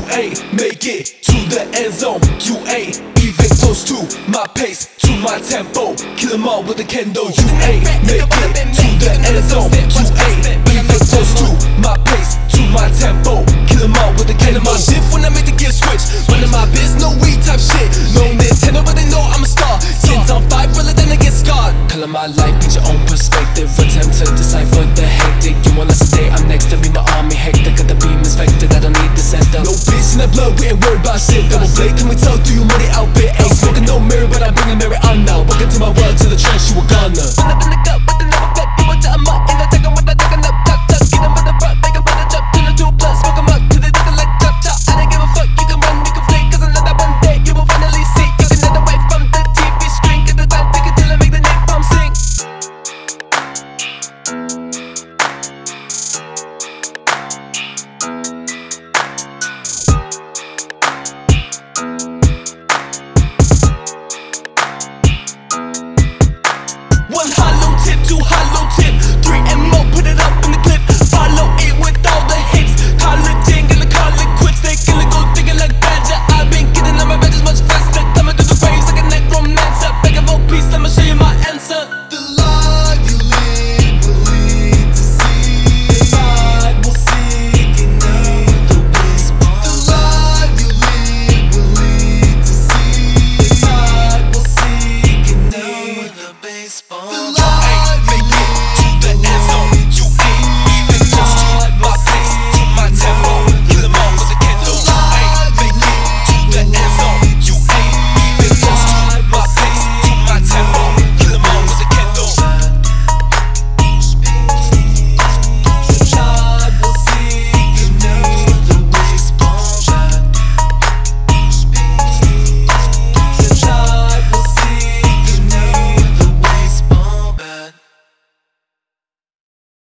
ain't make it to the end zone. You ain't even close to my pace, to my tempo. Kill 'em all with a kendo. You ain't make it to the end zone. You ain't even close to my pace, to my tempo. Kill 'em all with a kendo. My shift when I make the gear switch. Running my biz, no weed type shit. No Nintendo, but they know I'm a star. Tins on 5, really then I get scarred. Color my life, paint your own perspective. Attempt to decipher the hectic. You wanna stay, I'm next to be my army hectic. Got the beam inspected, I don't need the setup. No bitch in that blood, we ain't worried about shit. Double blade, can we tell through your money outfit? Ain't smoking no mirror, but I bring a mirror on now. Welcome to my world, to the trench, you a gunner. Run up in the cup with the number cup. You want to amok, ain't no taking what I taking up. Tuck, tuck, get 'em with the front, make 'em put a chop. To the 2 plus, smoke 'em up, to the looking like chop, chop. I don't give a fuck, you can run, you can flee. Cause another one day, you will finally see. You can get away from the TV screen. Get the time, take it till I make the napalm sing. One hollow tip, 2 hollow tip, 3 and more, put it up in the clip. Follow it with all the hits. Call it ding and the call it quits. They gonna go digging like badger. I've been getting on my badges much faster. Coming through the waves like a necromancer. Begging for peace, let me show you my answer. The life you live will lead to see. God will seek and know the whisper. The life you live will lead to see. God will seek and know the baseball.